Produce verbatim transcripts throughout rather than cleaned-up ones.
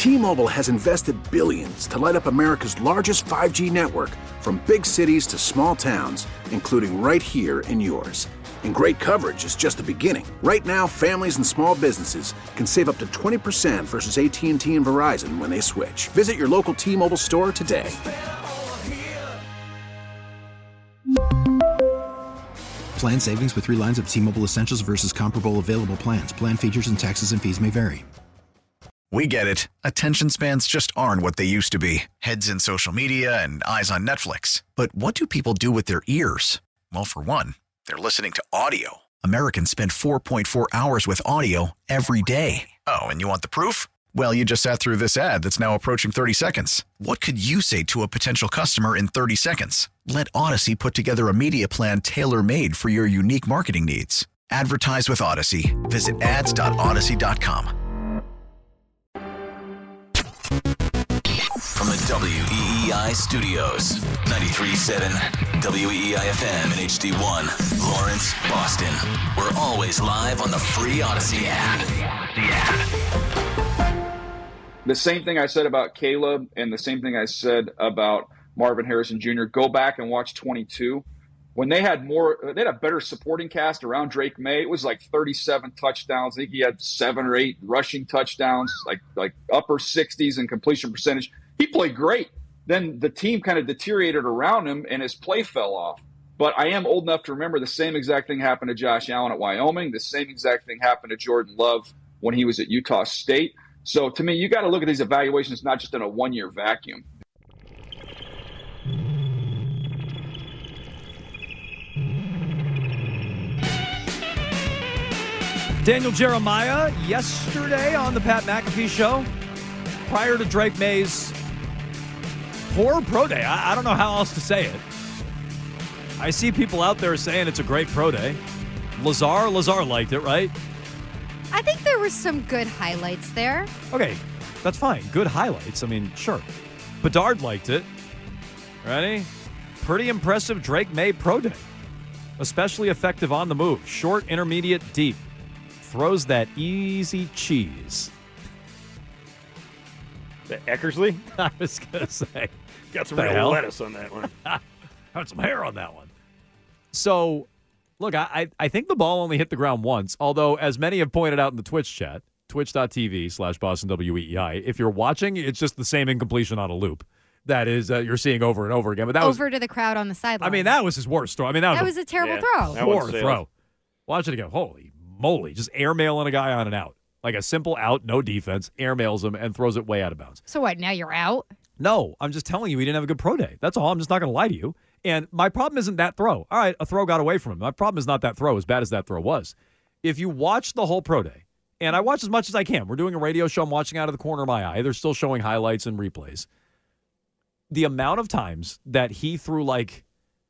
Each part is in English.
T-Mobile has invested billions to light up America's largest five G network, from big cities to small towns, including right here in yours. And great coverage is just the beginning. Right now, families and small businesses can save up to twenty percent versus A T and T and Verizon when they switch. Visit your local T-Mobile store today. Plan savings with three lines of T-Mobile Essentials versus comparable available plans. Plan features and taxes and fees may vary. We get it. Attention spans just aren't what they used to be. Heads in social media and eyes on Netflix. But what do people do with their ears? Well, for one, they're listening to audio. Americans spend four point four hours with audio every day. Oh, and you want the proof? Well, you just sat through this ad that's now approaching thirty seconds. What could you say to a potential customer in thirty seconds? Let Odyssey put together a media plan tailor-made for your unique marketing needs. Advertise with Odyssey. Visit ads dot odyssey dot com. From the W E E I studios, ninety-three point seven W E E I F M and H D one, Lawrence, Boston. We're always live on the free Odyssey app. The app. The same thing I said about Caleb and the same thing I said about Marvin Harrison Junior Go back and watch twenty-two. When they had more, they had a better supporting cast around Drake May. It was like thirty-seven touchdowns. I think he had seven or eight rushing touchdowns, like like upper sixties in completion percentage. He played great. Then the team kind of deteriorated around him and his play fell off. But I am old enough to remember the same exact thing happened to Josh Allen at Wyoming. The same exact thing happened to Jordan Love when he was at Utah State. So to me, you got to look at these evaluations not just in a one-year vacuum. Daniel Jeremiah yesterday on the Pat McAfee Show, prior to Drake May's poor pro day. I, I don't know how else to say it. I see people out there saying it's a great pro day. Lazar, Lazar liked it, right? I think there were some good highlights there. Okay, that's fine. Good highlights. I mean, sure. Bedard liked it. Ready? Pretty impressive Drake May pro day. Especially effective on the move. Short, intermediate, deep. Throws that easy cheese. The Eckersley? I was going to say. Got some the real hell? lettuce on that one. Had some hair on that one. So, look, I, I think the ball only hit the ground once, although as many have pointed out in the Twitch chat, twitch.tv slash Boston W E E I, if you're watching, it's just the same incompletion on a loop. That is, uh, you're seeing over and over again. But that over was, to the crowd on the sideline. I mean, that was his worst throw. I mean, that was, that a was a terrible yeah, throw. that poor one's throw. Watch it again. Holy moly. Just airmailing a guy on and out. Like a simple out, no defense, airmails him and throws it way out of bounds. So what, now you're out? No, I'm just telling you he didn't have a good pro day. That's all. I'm just not going to lie to you. And my problem isn't that throw. All right, a throw got away from him. My problem is not that throw, as bad as that throw was. If you watch the whole pro day, and I watch as much as I can. We're doing a radio show. I'm watching out of the corner of my eye. They're still showing highlights and replays. The amount of times that he threw like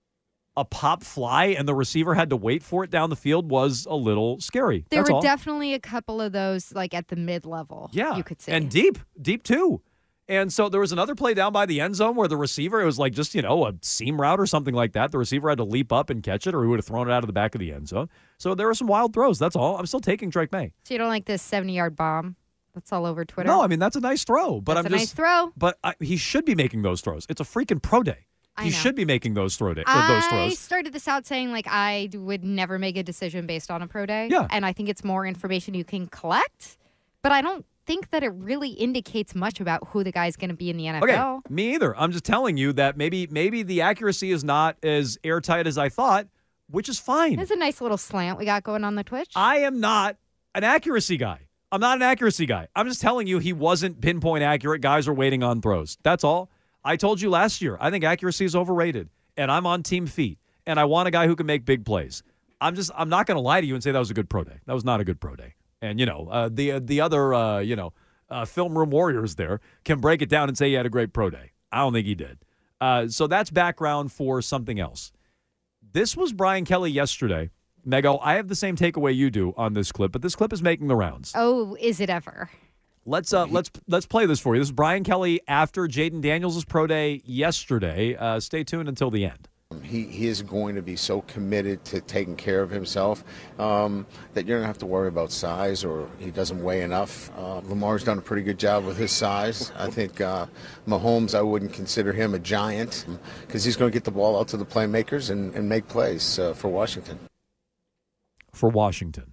a pop fly and the receiver had to wait for it down the field was a little scary. There That's were all. definitely a couple of those like at the mid-level, Yeah, you could say. and deep, deep too. And so there was another play down by the end zone where the receiver, it was like just, you know, a seam route or something like that. The receiver had to leap up and catch it or he would have thrown it out of the back of the end zone. So there were some wild throws. That's all. I'm still taking Drake May. So you don't like this seventy-yard bomb that's all over Twitter? No, I mean, that's a nice throw. But that's I'm a just, nice throw. But I, he should be making those throws. It's a freaking pro day. I He know. should be making those throw day, or those I throws. started this out saying like I would never make a decision based on a pro day. Yeah. And I think it's more information you can collect, but I don't think that it really indicates much about who the guy's going to be in the N F L. Okay, me either. I'm just telling you that maybe maybe the accuracy is not as airtight as I thought, which is fine. There's a nice little slant we got going on the Twitch. I am not an accuracy guy. I'm not an accuracy guy. I'm just telling you he wasn't pinpoint accurate. Guys are waiting on throws. That's all. I told you last year, I think accuracy is overrated, and I'm on team feet, and I want a guy who can make big plays. I'm just I'm not going to lie to you and say that was a good pro day. That was not a good pro day. And, you know, uh, the uh, the other, uh, you know, uh, film room warriors there can break it down and say he had a great pro day. I don't think he did. Uh, so that's background for something else. This was Brian Kelly yesterday. Mego, I have the same takeaway you do on this clip, but this clip is making the rounds. Oh, is it ever? Let's uh, let's let's play this for you. This is Brian Kelly after Jaden Daniels' pro day yesterday. Uh, stay tuned until the end. He, he is going to be so committed to taking care of himself um, that you don't have to worry about size or he doesn't weigh enough. Uh, Lamar's done a pretty good job with his size. I think uh, Mahomes, I wouldn't consider him a giant because he's going to get the ball out to the playmakers and, and make plays uh, for Washington. For Washington.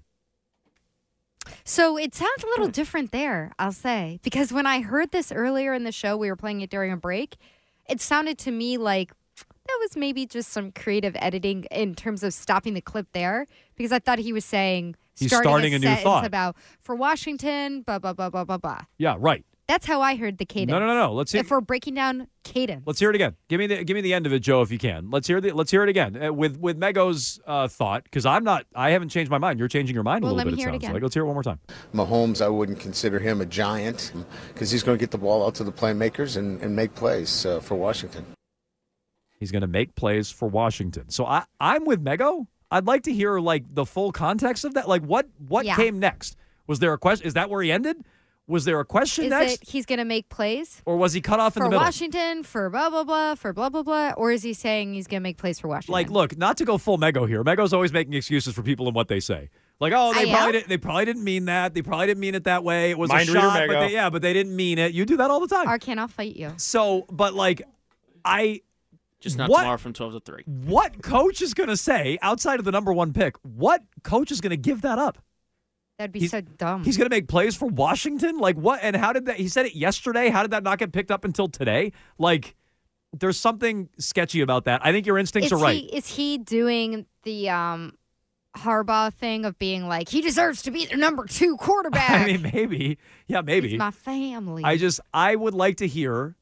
So it sounds a little different there, I'll say, because when I heard this earlier in the show, we were playing it during a break, it sounded to me like that was maybe just some creative editing in terms of stopping the clip there, because I thought he was saying He's starting, starting a, a new sentence thought about for Washington, blah, blah, blah, blah, blah, blah. Yeah, right. That's how I heard the cadence. No, no, no, no. Let's hear. If we're breaking down cadence. Let's hear it again. Give me the give me the end of it, Joe, if you can. Let's hear the let's hear it again uh, with with Mego's uh, thought, because I'm not. I haven't changed my mind. You're changing your mind well, a little let bit. Me hear it sounds it again. like. Let's hear it one more time. Mahomes, I wouldn't consider him a giant because he's going to get the ball out to the playmakers and, and make plays uh, for Washington. He's going to make plays for Washington. So I, I'm with Mego. I'd like to hear like the full context of that. Like what what yeah. came next? Was there a question? Is that where he ended? Was there a question is next? It he's going to make plays? Or was he cut off in for the middle? Washington, for blah, blah, blah, for blah, blah, blah? Or is he saying he's going to make plays for Washington? Like, look, not to go full Mego here. Mego's always making excuses for people and what they say. Like, oh, they I probably am? didn't, they probably didn't mean that. They probably didn't mean it that way. It was Mind a reader, shot, but Mego. they, yeah, but they didn't mean it. You do that all the time. Arcan, I'll fight you. So, but like, I Just not what, tomorrow from twelve to three. What coach is going to say outside of the number one pick? What coach is going to give that up? That'd be He's- so dumb. He's going to make plays for Washington? Like what? And how did that? He said it yesterday. How did that not get picked up until today? Like, there's something sketchy about that. I think your instincts is are right. He, is he doing the um, Harbaugh thing of being like, he deserves to be the number two quarterback? I mean, maybe. Yeah, maybe. He's my family. I just, I would like to hear.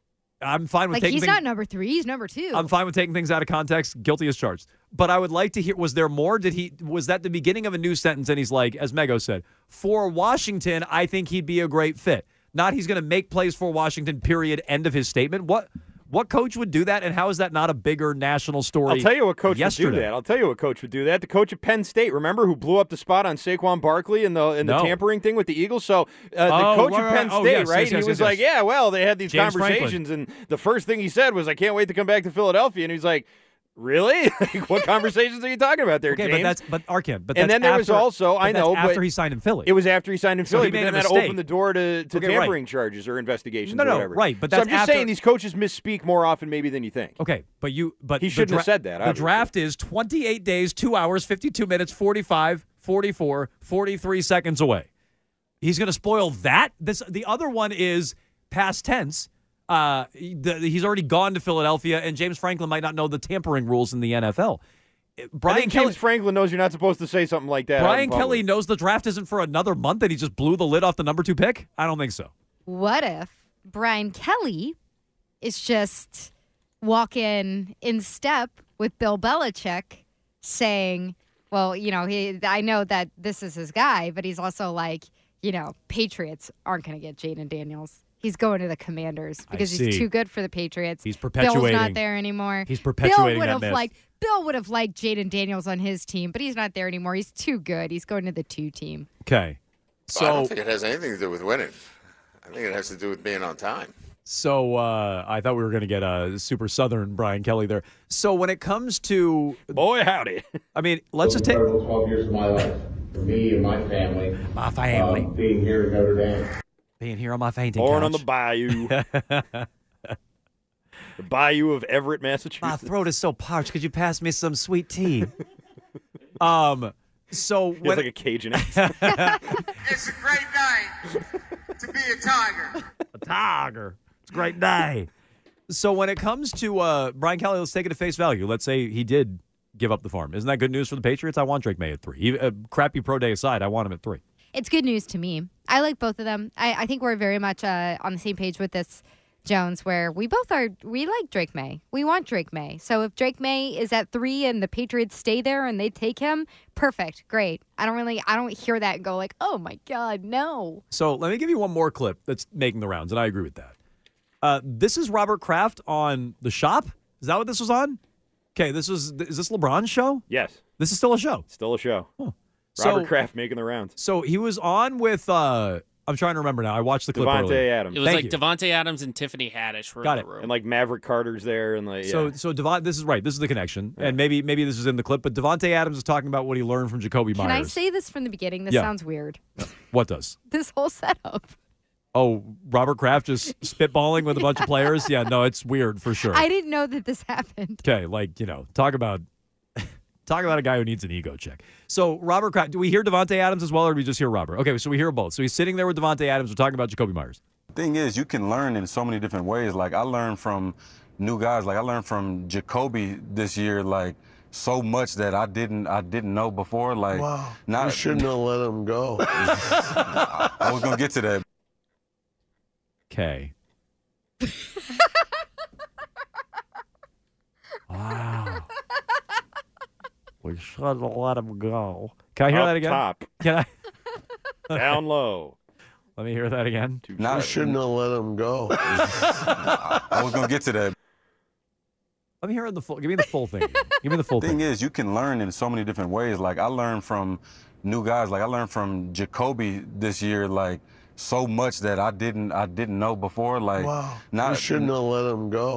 I'm fine with like taking he's things. not number three. He's number two. I'm fine with taking things out of context. Guilty as charged. But I would like to hear. Was there more? Did he? Was that the beginning of a new sentence? And he's like, as Mego said, for Washington, I think he'd be a great fit. Not he's going to make plays for Washington. Period. End of his statement. What? What coach would do that? And how is that not a bigger national story? I'll tell you what coach yesterday? would do that. I'll tell you what coach would do that. The coach at Penn State, remember, who blew up the spot on Saquon Barkley in the in the No. tampering thing with the Eagles. So uh, the Oh, coach right, at right. Penn Oh, State, yes, right? yes, yes, he was yes, like, yes. "Yeah, well, they had these James conversations," and the first thing he said was, "I can't wait to come back to Philadelphia." And he's like, "Really? Like, what conversations are you talking about there, Okay, James?" but that's but Arkin. But and that's then there after, was also, but I that's know, after but he signed in Philly. It was after he signed in So Philly, he but made then a that mistake. opened the door to, to Okay, right. tampering charges or investigations No, or no, whatever. right, but so that's I'm just after- saying these coaches misspeak more often maybe than you think. Okay, but you but He the shouldn't dra- have said that, The obviously. draft is twenty-eight days, two hours, fifty-two minutes, forty-five, forty-four, forty-three seconds away. He's going to spoil that. This the other one is past tense. Uh, the, he's already gone to Philadelphia, and James Franklin might not know the tampering rules in the N F L. I Brian think Kelly, James Franklin knows you're not supposed to say something like that. out in Brian public. Kelly knows the draft isn't for another month, and he just blew the lid off the number two pick. I don't think so. What if Brian Kelly is just walking in step with Bill Belichick saying, well, you know, he, I know that this is his guy, but he's also like, you know, Patriots aren't going to get Jaden Daniels. He's going to the Commanders because see. he's too good for the Patriots. He's Bill's perpetuating. not there anymore. He's Bill perpetuating would that have myth. liked Bill would have liked Jaden Daniels on his team, but he's not there anymore. He's too good. He's going to the two team. Okay, I don't so think it has anything to do with winning. I think it has to do with being on time. so uh, I thought we were going to get a super Southern Brian Kelly there. So when it comes to, Boy, howdy. I mean, let's just take twelve years of my life, for me and my family, my family being here at Notre Dame. being here on my fainting Born couch. on the bayou. The bayou of Everett, Massachusetts. My throat is so parched. Could you pass me some sweet tea? um. So He has when like a Cajun accent. It's a great day to be a Tiger. a tiger, it's a great day. So when it comes to uh, Brian Kelly, let's take it at face value. Let's say he did give up the farm. Isn't that good news for the Patriots? I want Drake May at three. Even, uh, crappy pro day aside, I want him at three. It's good news to me. I like both of them. I, I think we're very much uh, on the same page with this, Jones, where we both are. We like Drake May. We want Drake May. So if Drake May is at three and the Patriots stay there and they take him, perfect, great. I don't really, I don't hear that and go like, oh my God, no. So let me give you one more clip that's making the rounds, and I agree with that. Uh, this is Robert Kraft on The Shop. Is that what this was on? Okay, this is is this LeBron's show? Yes. This is still a show. Still a show. Huh. Robert So- Kraft making the rounds. So he was on with uh, I'm trying to remember now. I watched the clip Devontae earlier. Adams. It was Thank like you. Devontae Adams and Tiffany Haddish were Got in it. the room. And like Maverick Carter's there, and like yeah. So, so Devon, this is right. This is the connection, and maybe maybe this is in the clip. But Devontae Adams is talking about what he learned from Jacoby Can Myers. I say this from the beginning? This Yeah. sounds weird. What does? This whole setup. Oh, Robert Kraft just spitballing with a bunch of players? Yeah, no, it's weird for sure. I didn't know that this happened. Okay, like, you know, talk about talk about a guy who needs an ego check. So, Robert Kraft, do we hear Devontae Adams as well, or do we just hear Robert? Okay, so we hear both. So he's sitting there with Devontae Adams. We're talking about Jacoby Myers. Thing is, you can learn in so many different ways. Like, I learned from new guys. Like, I learned from Jacoby this year, like, so much that I didn't I didn't know before. Like, Wow. not, You shouldn't have let him go. I, I was going to get to that. Okay. Wow. We should have let him go. Can I hear Up that again? top. Can I? Down low. Let me hear that again. You shouldn't have let him go. I, I was going to get to that. Let me hear the full. Give me the full thing. Give me the full Thing thing. is, you can learn in so many different ways. Like, I learned from new guys. Like, I learned from Jacoby this year, like, so much that I didn't I didn't know before. Like, Wow. not, You shouldn't have let him go.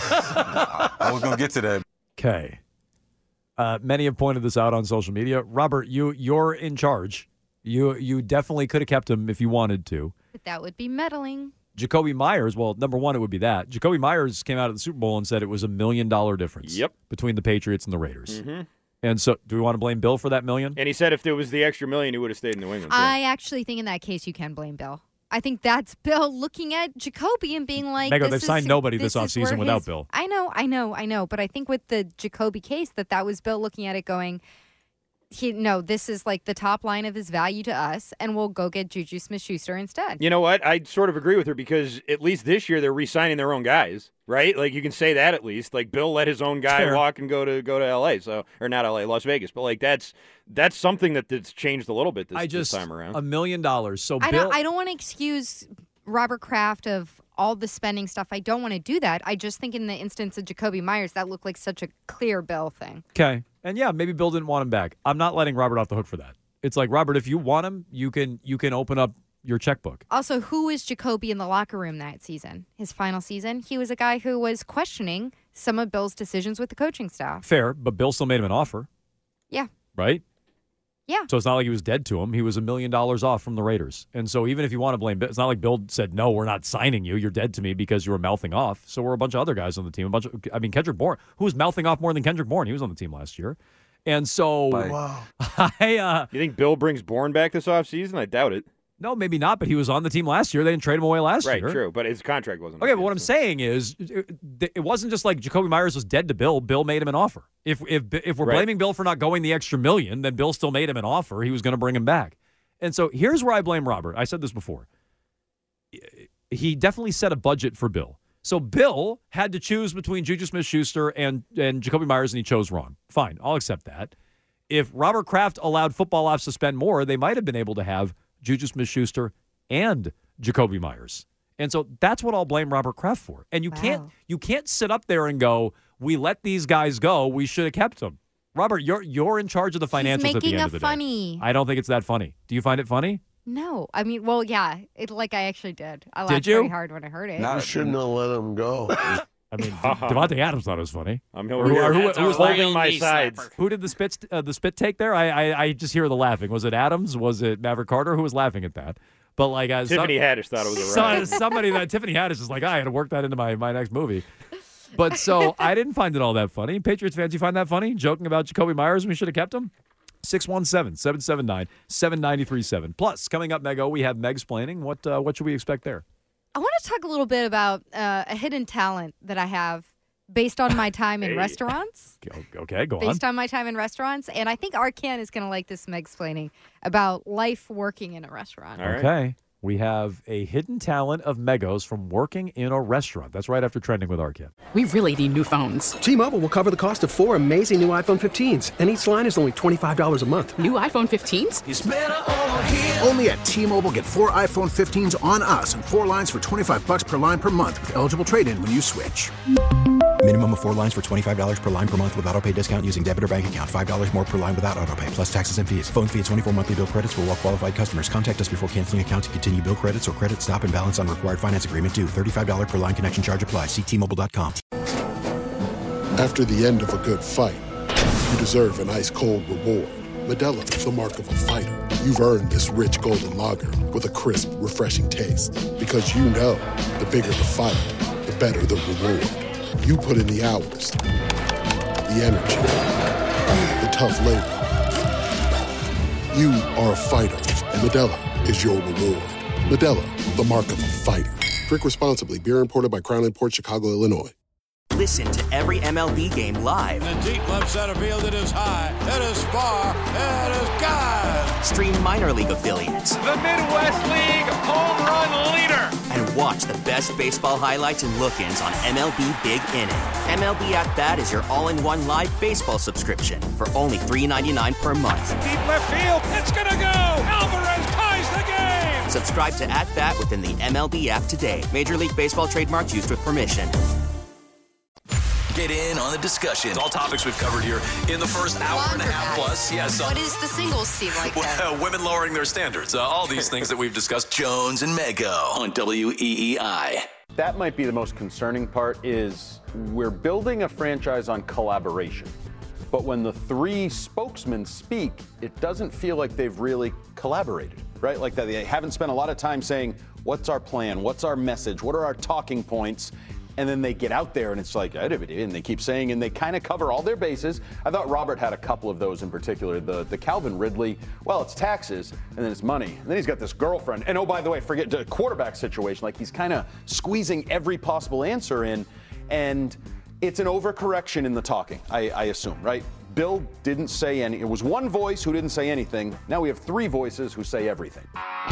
I, I was going to get to that. Okay. Uh, many have pointed this out on social media. Robert, you you're in charge. You you definitely could have kept him if you wanted to. But that would be meddling. Jacoby Myers, well, number one, it would be that. Jacoby Myers came out of the Super Bowl and said it was a million dollar difference Yep. between the Patriots and the Raiders. Mm-hmm. And so, do we want to blame Bill for that million? And he said if there was the extra million, he would have stayed in New England. too. I actually think in that case you can blame Bill. I think that's Bill looking at Jacoby and being like, Mego, this they've is- signed nobody this is offseason where without his- Bill. I know, I know, I know. But I think with the Jacoby case, that that was Bill looking at it going, he, no, this is like the top line of his value to us, and we'll go get Juju Smith-Schuster instead. You know what? I sort of agree with her because at least this year they're re-signing their own guys, right? Like you can say that at least. Like Bill let his own guy Fair. walk and go to go to L A. So or not L A, Las Vegas. But like that's that's something that that's changed a little bit this, I just this time around. a million dollars. So I Bill, don't, I don't want to excuse Robert Kraft of all the spending stuff. I don't want to do that. I just think in the instance of Jacoby Myers, that looked like such a clear Bill thing. okay, and yeah, maybe Bill didn't want him back. I'm not letting Robert off the hook for that. It's like, Robert, if you want him, you can you can open up your checkbook. Also, who was Jacoby in the locker room that season? His final season? He was a guy who was questioning some of Bill's decisions with the coaching staff. Fair, but Bill still made him an offer, Yeah. right? Yeah. So it's not like he was dead to him. He was a million dollars off from the Raiders. And so even if you want to blame Bill, it's not like Bill said, no, we're not signing you. You're dead to me because you were mouthing off. So we're a bunch of other guys on the team. A bunch of, I mean, Kendrick Bourne, who was mouthing off more than Kendrick Bourne? He was on the team last year. And so Wow. I, uh, You think Bill brings Bourne back this offseason? I doubt it. no, maybe not, but he was on the team last year. They didn't trade him away last Right, year. true. But his contract wasn't. Okay, up but yet, what I'm so. saying is, it, it wasn't just like Jacoby Myers was dead to Bill. Bill made him an offer. If if if we're Right. blaming Bill for not going the extra million, then Bill still made him an offer. He was going to bring him back. And so here's where I blame Robert. I said this before. He definitely set a budget for Bill. So Bill had to choose between Juju Smith-Schuster and and Jacoby Myers, and he chose wrong. Fine, I'll accept that. If Robert Kraft allowed football ops to spend more, they might have been able to have Juju Smith-Schuster and Jacoby Myers. And so that's what I'll blame Robert Kraft for. And you Wow. can't you can't sit up there and go, we let these guys go, we should have kept them. Robert, you're you're in charge of the financials He's at the making end a of the funny. day. I don't think it's that funny. Do you find it funny? No. I mean, well, yeah. It like I actually did. I Did laughed you? very hard when I heard it. You shouldn't have let him go. I mean, Devontae Adams thought it was funny. I'm Or over who- here or who- That's who a was real holding my knee sides. slapper. Who did the spit uh, the spit take there? I, I I just hear the laughing. Was it Adams? Was it Maverick Carter? Who was laughing at that? But like uh, Tiffany some, Haddish thought it was a so- ride. somebody that Tiffany Haddish is like, I had to work that into my my next movie. But so I didn't find it all that funny. Patriots fans, you find that funny? Joking about Jacoby Myers and we should have kept him? six one seven, seven seven nine, seven nine three seven. Plus, coming up, Mego, we have Meg's planning. What uh, what should we expect there? I want to talk a little bit about uh, a hidden talent that I have based on my time in Hey. restaurants. Okay, go on. Based on my time in restaurants. And I think Arcan is going to like this Meg's-plaining about life working in a restaurant. All right. Okay. We have a hidden talent of Megos from working in a restaurant. That's right after Trending with Arcan. We really need new phones. T-Mobile will cover the cost of four amazing new iPhone fifteens, and each line is only twenty-five dollars a month. New iPhone fifteens? It's better over here. Only at T-Mobile, get four iPhone fifteens on us and four lines for twenty-five bucks per line per month with eligible trade-in when you switch. Minimum of four lines for twenty-five dollars per line per month with auto pay discount using debit or bank account. five dollars more per line without auto pay, plus taxes and fees. Phone fee at twenty-four monthly bill credits for well qualified customers. Contact us before canceling account to continue bill credits or credit stop and balance on required finance agreement due. thirty-five dollars per line connection charge applies. See T Mobile dot com. After the end of a good fight, you deserve an ice-cold reward. Modelo is the mark of a fighter. You've earned this rich golden lager with a crisp, refreshing taste. Because you know, the bigger the fight, the better the reward. You put in the hours, the energy, the tough labor. You are a fighter, and Modelo is your reward. Modelo, the mark of a fighter. Drink responsibly. Beer imported by Crown Imports, Chicago, Illinois. Listen to every M L B game live. In the deep left center field, it is high, it is far, it is gone. Stream minor league affiliates. The Midwest League home run leader. And watch the best baseball highlights and look-ins on M L B Big Inning. M L B At Bat is your all-in-one live baseball subscription for only three dollars and ninety-nine cents per month. Deep left field, it's gonna go. Alvarez ties the game. Subscribe to At Bat within the M L B app today. Major League Baseball trademarks used with permission. Get in on the discussion. All topics we've covered here in the first hour and a half plus. Yes. What is the singles team like well, women lowering their standards. Uh, all these things that we've discussed. Jones and Mego on W E E I. That might be the most concerning part is we're building a franchise on collaboration. But when the three spokesmen speak, it doesn't feel like they've really collaborated, right? Like that they haven't spent a lot of time saying, what's our plan? What's our message? What are our talking points? And then they get out there and it's like, and they keep saying, and they kind of cover all their bases. I thought Robert had a couple of those in particular. The the Calvin Ridley, well, it's taxes, and then it's money. And then he's got this girlfriend. And oh, by the way, forget the quarterback situation. Like he's kind of squeezing every possible answer in. And it's an overcorrection in the talking, I, I assume, right? Bill didn't say any. It was one voice who didn't say anything. Now we have three voices who say everything.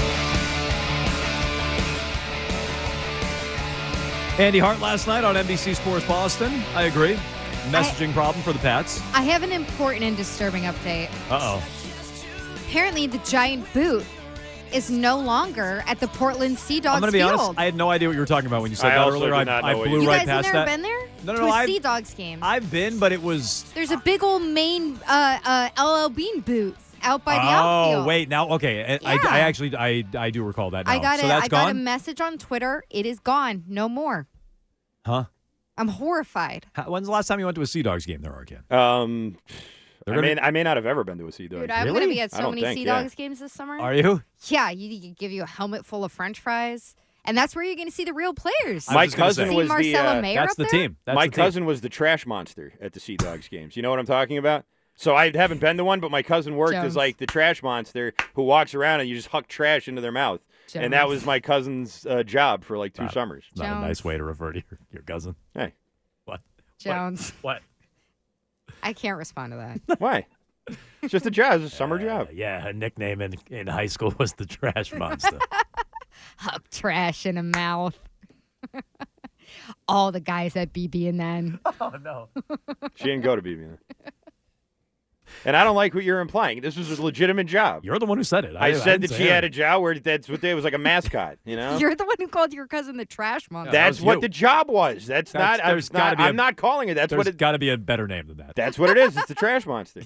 Andy Hart last night on N B C Sports Boston. I agree. Messaging I, problem for the Pats. I have an important and disturbing update. Uh-oh. Apparently, the giant boot is no longer at the Portland Sea Dogs I'm going to be field. honest, I had no idea what you were talking about when you said I that earlier. I, I blew you right guys past have never that. been there? No, no, to no. a I've, Sea Dogs game. I've been, but it was... There's a big old main uh, uh, L L Bean boot out by the oh, outfield. Oh, wait. Now, okay. Yeah. I, I actually, I, I do recall that now. I got, so a, that's I got gone? a message on Twitter. It is gone. No more. Huh? I'm horrified. How, when's the last time you went to a Sea Dogs game there, Arkin? Um, I gonna- mean, I may not have ever been to a Sea Dogs. Dude, I'm Really? going to be at I so don't many think, Sea yeah. Dogs games this summer. Are you? Yeah, you, you give you a helmet full of French fries, and that's where you're going to see the real players. My cousin see was the Marcelo uh, Mayer That's up the there? team. That's my the team. cousin was the trash monster at the Sea Dogs games. You know what I'm talking about? So I haven't been to one, but my cousin worked Jones. as like the trash monster who walks around and you just huck trash into their mouth. And that Jones. was my cousin's uh, job for like two Not- summers. Not a Jones. nice way to refer to your, your cousin. Hey, What? Jones. What? I can't respond to that. why? It's just a job. It's a summer job. Uh, yeah, her nickname in, in high school was the Trash Monster. Huck trash in a mouth. All the guys at B B and then. Oh, no. She didn't go to B B. And I don't like what you're implying. This was a legitimate job. You're the one who said it. I, I said didn't that say she it. had a job where that's what they it was like a mascot. You know, You're the one who called your cousin the trash monster. that that's was what you. the job was. That's, That's- not. I'm there's gotta not. be a- I'm not calling it. That's There's what it. got to be a better name than that. That's what it is. It's the trash monster.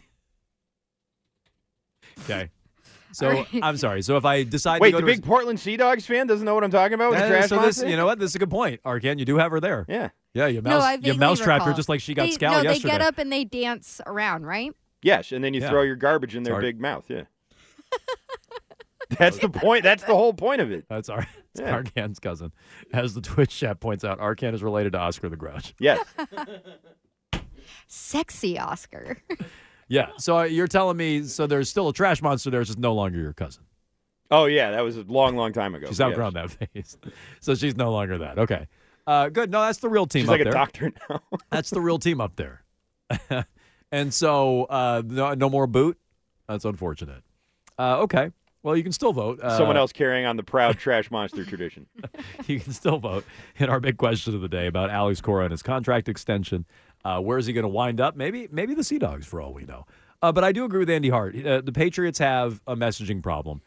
Okay. So, All right. I'm sorry. So if I decide Wait, to go the to big Portland Sea Dogs fan doesn't know what I'm talking about with a, the trash so monster? this, you know what? This is a good point, Arkin. You do have her there. Yeah. Yeah, you No, mouse, I you vaguely mousetrapped her recall. just like she got they, Scal No, yesterday. they get up and they dance around, right? Yes, and then you Yeah. throw your garbage in their Sorry. big mouth. Yeah. That's the point. That's the whole point of it. That's Ar- it's Yeah. Arkan's cousin. As the Twitch chat points out, Arkan is related to Oscar the Grouch. Yes. Sexy Oscar. Yeah. So uh, you're telling me, so there's still a trash monster there, it's just no longer your cousin. Oh yeah, that was a long, long time ago. She's Yes. outgrown that phase. So she's no longer that. Okay. Uh, good. No, that's the real team She's up like a there. doctor now. That's the real team up there. And so uh, no, no more boot. That's unfortunate. Uh, okay. Well, you can still vote. Uh, Someone else carrying on the proud trash monster tradition. You can still vote in our big question of the day about Alex Cora and his contract extension. Uh, where is he going to wind up? Maybe maybe the Sea Dogs, for all we know. Uh, but I do agree with Andy Hart. Uh, the Patriots have a messaging problem.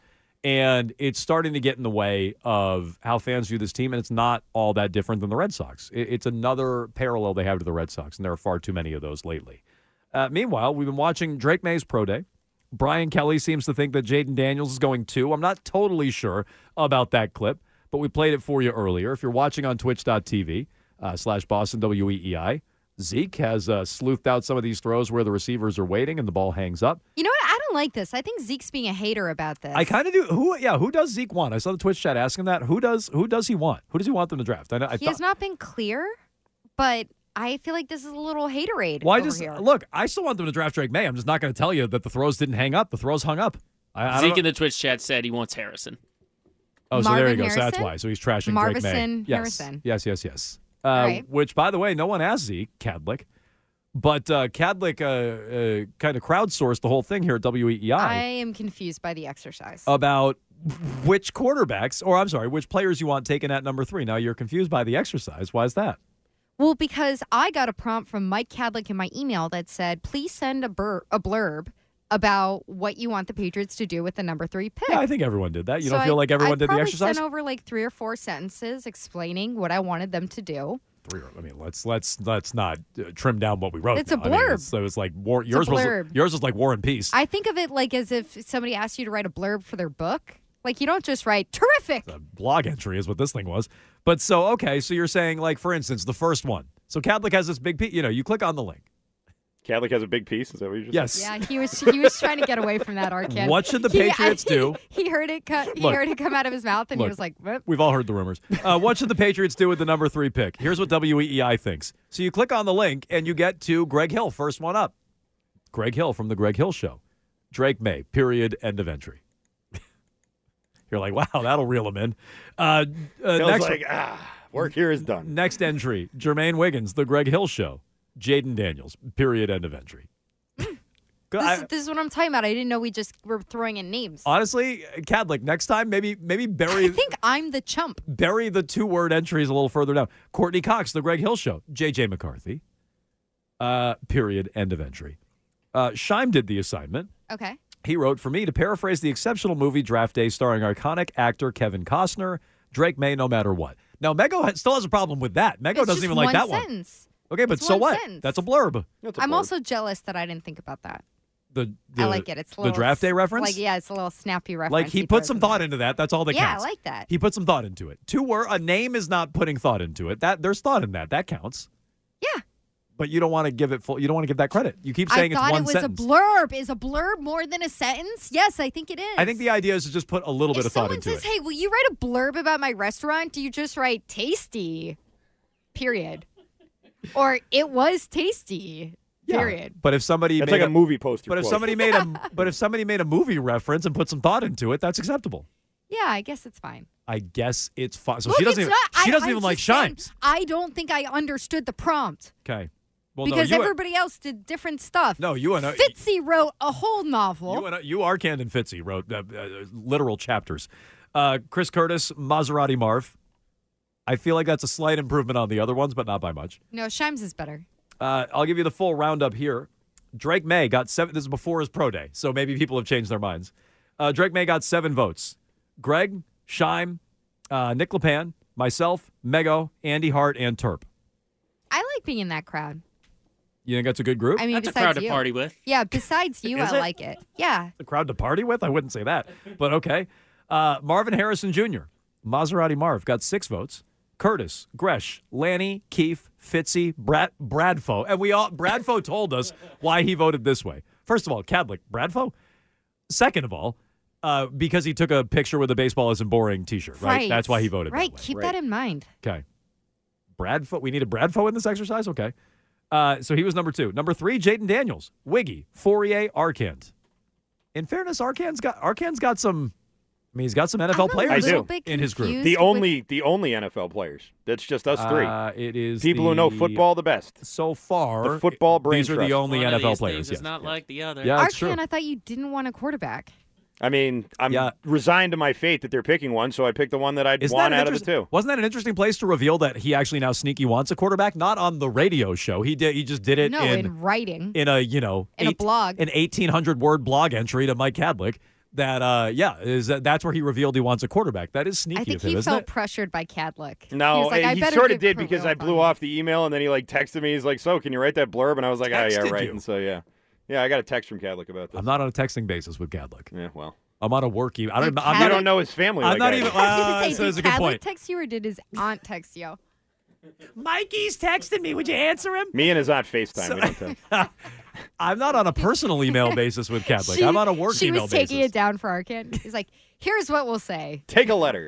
And it's starting to get in the way of how fans view this team, and it's not all that different than the Red Sox. It's another parallel they have to the Red Sox, and there are far too many of those lately. Uh, meanwhile, we've been watching Drake May's pro day. Brian Kelly seems to think that Jaden Daniels is going too. I'm not totally sure about that clip, but we played it for you earlier. If you're watching on twitch.tv uh, slash Boston W E E I, Zeke has uh, sleuthed out some of these throws where the receivers are waiting and the ball hangs up. You know what? I don't like this. I think Zeke's being a hater about this. I kind of do. Who? Yeah. Who does Zeke want? I saw the Twitch chat asking that. Who does? Who does he want? Who does he want them to draft? I know. I he thought, has not been clear, but I feel like this is a little haterade. Well, I over just here. look. I still want them to draft Drake May. I'm just not going to tell you that the throws didn't hang up. The throws hung up. I, I Zeke don't in the Twitch chat said he wants Harrison. Oh, so there Marvin you go. So that's Harrison? why. So he's trashing Drake May. Marvison Yes. Harrison. Yes. Yes. Yes. Uh, right. Which, by the way, no one asked Zeke Cadlick, but uh, Cadlick uh, uh, kind of crowdsourced the whole thing here at W E E I. I am confused by the exercise. About which quarterbacks, or I'm sorry, which players you want taken at number three. Now, you're confused by the exercise. Why is that? Well, because I got a prompt from Mike Cadlick in my email that said, please send a, bur- a blurb about what you want the Patriots to do with the number three pick. Yeah, I think everyone did that. You So don't feel I- like everyone I did the probably exercise? sent over like three or four sentences explaining what I wanted them to do. Three. I mean, let's let's let's not uh, trim down what we wrote. It's a now. I mean, blurb. it's- so it's like war. a Yours was blurb. yours was like War and Peace. I think of it like as if somebody asked you to write a blurb for their book. Like, you don't just write, terrific. A blog entry is what this thing was. But so okay, so you're saying like, for instance, the first one. So Cadlick has this big piece. You know, you click on the link. Cadlick has a big piece. Is that what you just Yes. said? Yeah, he was he was trying to get away from that, Arkin. What should the He- Patriots do? He heard it cut. He Look. heard it come out of his mouth, and he Look. was like, "Whoop." We've all heard the rumors. Uh, what should the Patriots do with the number three pick? Here's what W E E I thinks. So you click on the link and you get to Greg Hill, first one up. Greg Hill from the Greg Hill Show. Drake May, period, end of entry. You're like, wow, that'll reel him in. Uh, uh, Feels next, like, ah, work here is done. next entry, Jermaine Wiggins, the Greg Hill Show. Jaden Daniels, period, end of entry. Good. This, I- this is what I'm talking about. I didn't know we just were throwing in names. honestly, Cadlick, next time, maybe maybe bury I think I'm the chump. bury the two-word entries a little further down. Courtney Cox, The Greg Hill Show. J J McCarthy. Uh, period. End of entry. Uh, Scheim did the assignment. Okay. He wrote, for me, to paraphrase the exceptional movie Draft Day starring iconic actor Kevin Costner, Drake May no matter what. Now, Mego has, still has a problem with that. Mego It's doesn't just even like one that one. sentence. Okay, but It's so one what? sentence. That's a blurb. I'm also jealous that I didn't think about that. The, the I like it. It's a the little Draft Day reference? Like, yeah, it's a little snappy reference. Like, he he put throws some in thought into that. That's all that Yeah, I counts. like that. He put some thought into it. Two word, a name is not putting thought into it. That There's thought in that. That counts. Yeah. But you don't want to give it full. You don't want to give that credit. You keep saying I thought it's one it was sentence. a blurb. Is a blurb more than a sentence? Yes, I think it is. I think the idea is to just put a little if bit of thought someone into says, it. hey, will you write a blurb about my restaurant? Do you just write tasty, period? Or it was tasty, Yeah. period. But if somebody That's made like a movie poster But if quote. somebody made a but if somebody made a movie reference and put some thought into it, that's acceptable. Yeah, I guess it's fine. I guess it's fine. So Look, she doesn't it's even not- she I- doesn't I'm even like just saying, Shimes. I don't think I understood the prompt Okay. Well, because no, you, everybody else did different stuff. No, you and Fitzy wrote a whole novel. You, and, you are Camden Fitzy wrote uh, uh, literal chapters. Uh, Chris Curtis, Maserati Marv. I feel like that's a slight improvement on the other ones, but not by much. No, Shimes is better. Uh, I'll give you the full roundup here. Drake May got seven. This is before his pro day, so maybe people have changed their minds. Uh, Drake May got seven votes. Greg, Scheim, uh, Nick LePan, myself, Mego, Andy Hart, and Terp. I like being in that crowd. You think that's a good group? I mean, That's a besides crowd to you. party with. Yeah, besides you, Is I it? like it. Yeah. The crowd to party with? I wouldn't say that, but okay. Uh, Marvin Harrison Junior, Maserati Marv, got six votes. Curtis, Gresh, Lanny, Keefe, Fitzy, Brad, Bradfo. And we all, Bradfo told us why he voted this way. First of all, Cadlick, Bradfo? Second of all, uh, because he took a picture with a baseball isn't boring t-shirt, right? Right. That's why he voted Right. that way. Keep that in mind. Okay. Bradfo. We need a Bradfo in this exercise? Okay. Uh, so he was number two. Number three, Jaden Daniels, Wiggy, Fourier, Arcand. In fairness, Arcand's got Arcand's got some. I mean, he's got some N F L I'm a players little bit in his group. confused. The only the only N F L players. That's just us three. Uh, it is people who know the- football the best. So far, The football brain these are trust. the only One N of F L these players. things Yes. is not like the other. Yeah, it's true. Arcan, I thought you didn't want a quarterback. I mean, I'm Yeah. resigned to my fate that they're picking one, so I picked the one that I'd Isn't want that an out of the interest- two. Wasn't that an interesting place to reveal that he actually now sneaky wants a quarterback? Not on the radio show. He did. He just did it No, in, in writing. in a you know In a blog. an eighteen hundred word blog entry to Mike Cadlick. that, uh, yeah, is that, that's where he revealed he wants a quarterback. That is sneaky I think of him, he isn't felt it? pressured by Cadlick. No, he, was like, eh, I he better sort of give did because Khalil I blew off the email, and then he like texted me. He's like, "So, can you write that blurb?" And I was like, "Oh yeah, Texted right." you. And so yeah, yeah, I got a text from Cadlick about this. I'm not on a texting basis with Cadlick. Yeah, well, I'm on a work email. I don't. Did I'm Cadlick- not, you don't know his family. I'm like not I even. do. I was Uh, going to so say, that's a did good Cadlick point. text you or did his aunt text you? Mikey's texting me. Would you answer him? Me and his aunt FaceTime. So- we don't text. I'm not on a personal email basis with Cadlick. She- I'm on a work she email was taking basis. it down for Arkin. He's like, here's what we'll say. Take a letter.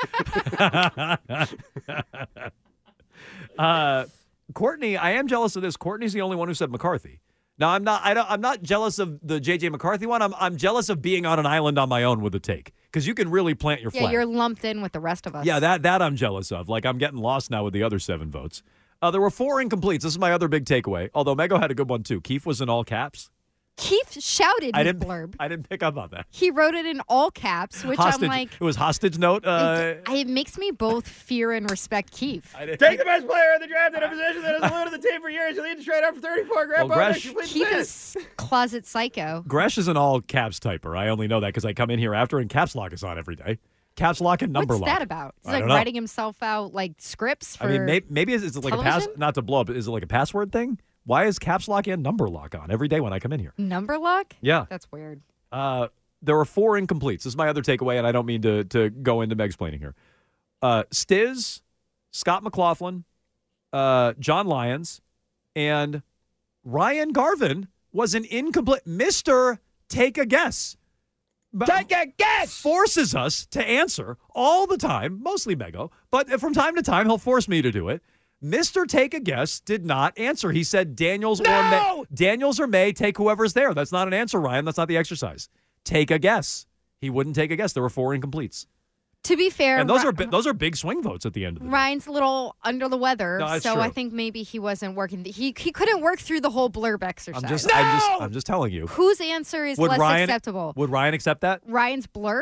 uh, Courtney, I am jealous of this. Courtney's the only one who said McCarthy. Now I'm not. I don't, I'm not jealous of the J J McCarthy one. I'm. I'm jealous of being on an island on my own with a take because you can really plant your Yeah, flag. you're lumped in with the rest of us. Yeah, that that I'm jealous of. Like I'm getting lost now with the other seven votes. Uh, there were four incompletes. This is my other big takeaway. Although Mego had a good one too. Keith was in all caps. Keith shouted I his didn't. blurb. I didn't pick up on that. He wrote it in all caps, which hostage. I'm like, it was hostage note. Uh, it, it makes me both fear and respect Keith. Take the best player in the draft in a position that has eluded the team for years. You lead straight up for thirty-four. Grab Well, bonus. Gresh- You plead the Keith fifth. is closet psycho. Gresh is an all caps typer. I only know that because I come in here after and caps lock is on every day. Caps lock and number What's lock. that about? He's I like don't know. writing himself out like scripts for I mean, maybe, maybe is it like a pass? television? Not to blow up. Is it like a password thing? Why is caps lock and number lock on every day when I come in here? number lock? Yeah. That's weird. Uh, there were four incompletes. This is my other takeaway, and I don't mean to to go into Meg's planning here. Uh, Stiz, Scott McLaughlin, uh, John Lyons, and Ryan Garvin was an incomplete. Mister Take a Guess. But Take a guess! Forces us to answer all the time, mostly Mego, but from time to time he'll force me to do it. Mister Take a Guess did not answer. He said Daniels or May. Daniels or May, take whoever's there. That's not an answer, Ryan. That's not the exercise. Take a guess. He wouldn't take a guess. There were four incompletes. To be fair, And those Ri- are bi- those are big swing votes at the end of the day. Ryan's a little under the weather, No, that's so true. I think maybe he wasn't working. He he couldn't work through the whole blurb exercise. I'm just, I'm just, I'm just telling you. Whose answer is Would less Ryan, acceptable? Would Ryan accept that? Ryan's blurb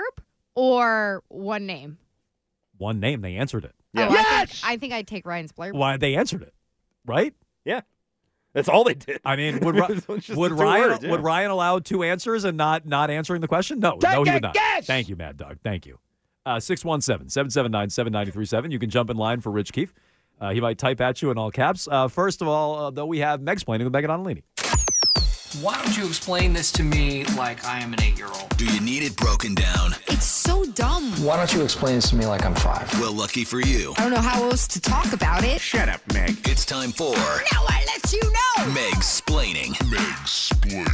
or one name? One name. They answered it. Oh, I think, I think I'd take Ryan's blurb. Why they answered it, right? Yeah, that's all they did. I mean, would Ri- It's just would the two Ryan words, yeah. would Ryan allow two answers and not not answering the question? No, Take no, he a would not. guess! Thank you, Mad Dog. Thank you. Uh, six one seven, seven seven nine, seven nine three seven. You can jump in line for Rich Keefe. Uh, he might type at you in all caps. Uh, first of all, uh, though, we have Meg's planning with Megan Donalini. Why don't you explain this to me like I am an eight-year-old? Do you need it broken down? It's so dumb. Why don't you explain this to me like I'm five? Well, lucky for you. I don't know how else to talk about it. Shut up, Meg. It's time for Now I let you know. Meg's Splaining. Meg's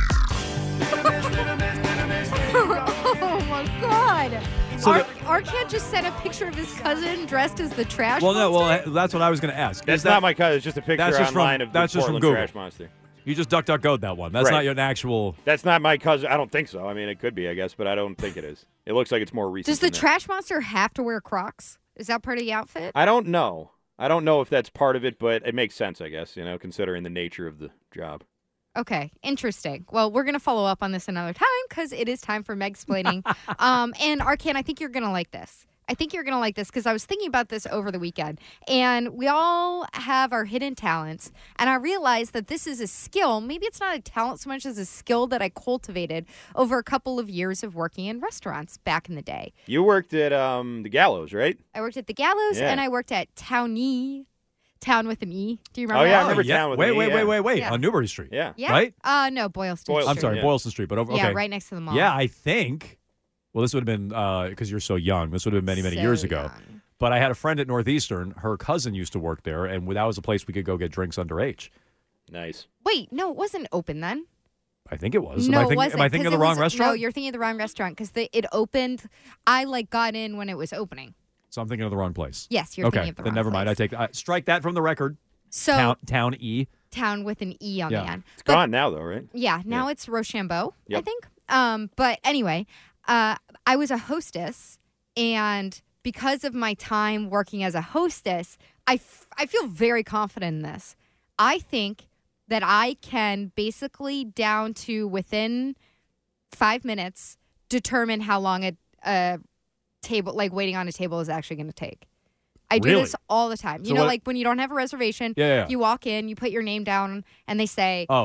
Oh my god. So Ar- the- Arcan just sent a picture of his cousin dressed as the trash Well, no, monster. well, that's what I was going to ask. That's Is that, not my cousin. It's just a picture that's just online from, of the that's just from Portland Google. Trash Monster. You just duck, duck, goed that one. That's Right. not your actual. That's not my cousin. I don't think so. I mean, it could be, I guess, but I don't think it is. It looks like it's more recent. Does the than that. trash monster have to wear Crocs? Is that part of the outfit? I don't know. I don't know if that's part of it, but it makes sense, I guess, you know, considering the nature of the job. Okay, interesting. Well, we're going to follow up on this another time because it is time for Meg's-plaining. um, and Arcan, I think you're going to like this. I think you're going to like this because I was thinking about this over the weekend. And we all have our hidden talents. And I realized that this is a skill. Maybe it's not a talent so much as a skill that I cultivated over a couple of years of working in restaurants back in the day. You worked at um, the Gallows, right? I worked at the Gallows Yeah. and I worked at Townie. Town with an E. Do you remember Oh, yeah, I that? remember Town with wait, an E, wait, yeah. wait, wait, wait. Yeah. On Newbury Street. Yeah. Yeah. Right? Uh, no, Boylston Boylston, I'm Street. sorry, yeah. Boylston Street, but over. Yeah, okay. right next to the mall. Yeah, I think. Well, this would have been because you're so young. This would have been many, many So years ago. young. But I had a friend at Northeastern. Her cousin used to work there, and that was a place we could go get drinks underage. Nice. Wait, no, it wasn't open then. I think it was. No, am I it thinking, wasn't. am I thinking 'cause of the it wrong was- restaurant? No, you're thinking of the wrong restaurant because it opened. I like got in when it was opening. So I'm thinking of the wrong place. Yes, you're okay, thinking of the then wrong never mind. I take I strike that from the record. So Town, town E. town with an E on Yeah. the end. It's But- gone now, though, right? Yeah, now it's Rochambeau, I Yep. think. Um, but anyway, uh, I was a hostess, and because of my time working as a hostess, I, f- I feel very confident in this. I think that I can basically, down to within five minutes, determine how long a, a table, like waiting on a table, is actually going to take. I do Really? this all the time. You So know, what- like when you don't have a reservation, Yeah, yeah. you walk in, you put your name down, and they say, Oh.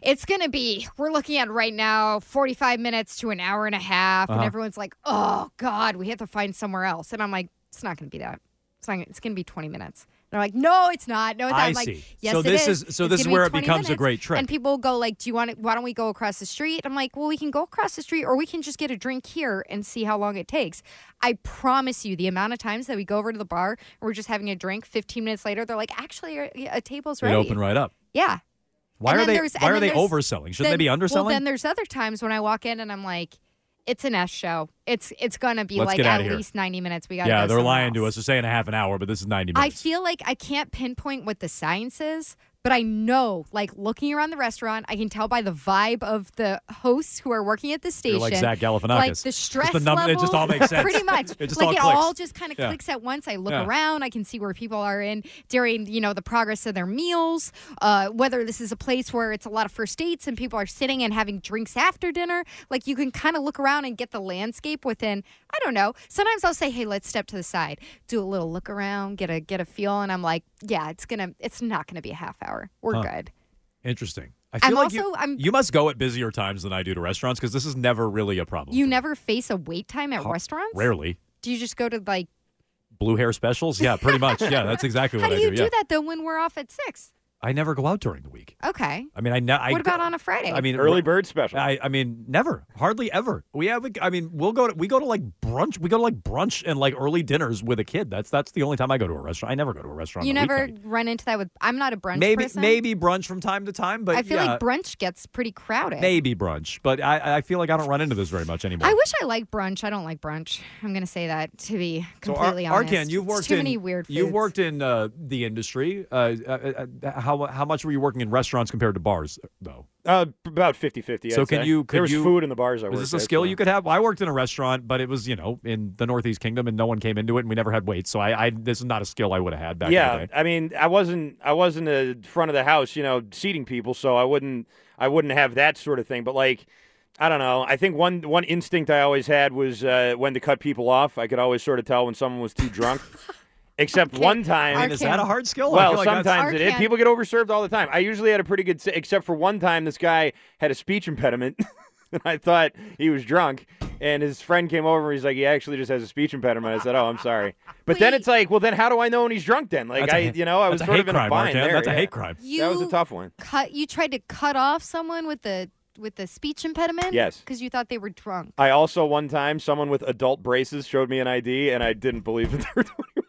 it's going to be, we're looking at right now, forty-five minutes to an hour and a half. Uh-huh. And everyone's like, oh, God, we have to find somewhere else. And I'm like, it's not going to be that. It's not. It's going to be twenty minutes. They're like, no, it's not. No, it's not. I I'm like, see. yes, So it this is. is- so It's this is gonna be where it twenty becomes a minutes. great trick. And people go like, do you want to, why don't we go across the street? I'm like, well, we can go across the street or we can just get a drink here and see how long it takes. I promise you the amount of times that we go over to the bar and we're just having a drink, fifteen minutes later, they're like, actually, a, a table's They ready. open right up. Yeah. Why And are then they? there's- Why and are then they there's- overselling? Shouldn't they then- be underselling? Well, then there's other times when I walk in and I'm like, it's an S show. It's it's gonna be Let's like get at outta here. least ninety minutes. We gotta yeah, go they're somewhere lying else. to us. They're saying a half an hour, but this is ninety I minutes. feel like I can't pinpoint what the science is, but I know, like looking around the restaurant, I can tell by the vibe of the hosts who are working at the station. You're like Zach Galifianakis. Like the Just stress the num- level. it just all makes sense. Pretty much. It just like all it clicks. all just kind of Yeah. clicks at once. I look Yeah. around, I can see where people are in during, you know, the progress of their meals, uh, whether this is a place where it's a lot of first dates and people are sitting and having drinks after dinner. Like you can kind of look around and get the landscape within, I don't know. Sometimes I'll say, hey, let's step to the side, do a little look around, get a get a feel, and I'm like, yeah, it's gonna it's not gonna be a half hour. We're Huh. good. Interesting. I feel I'm like also- you, I'm- you must go at busier times than I do to restaurants because this is never really a problem. You never face a wait time at restaurants? Rarely. Do you just go to like Blue hair specials? Yeah, pretty much. Yeah, that's exactly how what do I you do. do yeah. that though when we're off at six? I never go out during the week. Okay. I mean, I, ne- I What about on a Friday? I mean, Early bird special. I, I mean, never, hardly ever. We have. I mean, we'll go to we go to like brunch. We go to like brunch and like early dinners with a kid. That's that's the only time I go to a restaurant. I never go to a restaurant. You on a never weeknight. run into that with I'm not a brunch maybe person. maybe brunch from time to time, but I feel yeah, like brunch gets pretty crowded. maybe brunch. But I I feel like I don't run into this very much anymore. I wish I liked brunch. I don't like brunch. I'm going to say that to be completely so, Ar- honest. Arkan, you've It's worked too in many weird foods. you've worked in uh, the industry. Uh, uh, uh, how how much were you working in restaurants compared to bars, though? Uh, about fifty-fifty. So I'd can say. you? Could there was you, food in the bars I Was worked this a at, skill so- you could have? I worked in a restaurant, but it was you know in the Northeast Kingdom, and no one came into it, and we never had waits. So I, I this is not a skill I would have had back in the Yeah, day. I mean, I wasn't I wasn't a front of the house, you know, seating people, so I wouldn't I wouldn't have that sort of thing. But like, I don't know. I think one one instinct I always had was uh, when to cut people off. I could always sort of tell when someone was too drunk. Except Okay. one time. I mean, is that a hard skill? I Well, feel like that's- sometimes it is. Arkan. People get overserved all the time. I usually had a pretty good, except for one time, this guy had a speech impediment. And I thought he was drunk, and his friend came over. He's like, he actually just has a speech impediment. I said, oh, I'm sorry. But then it's like, well, then how do I know when he's drunk? Then, like, That's a I, ha- you know, I was that's a sort hate of in crime, a bind Arkan. there. That's a yeah. hate crime. That was a You tough one. Cut. You tried to cut off someone with the with the speech impediment. Yes. Because you thought they were drunk. I also one time, someone with adult braces showed me an I D, and I didn't believe that they were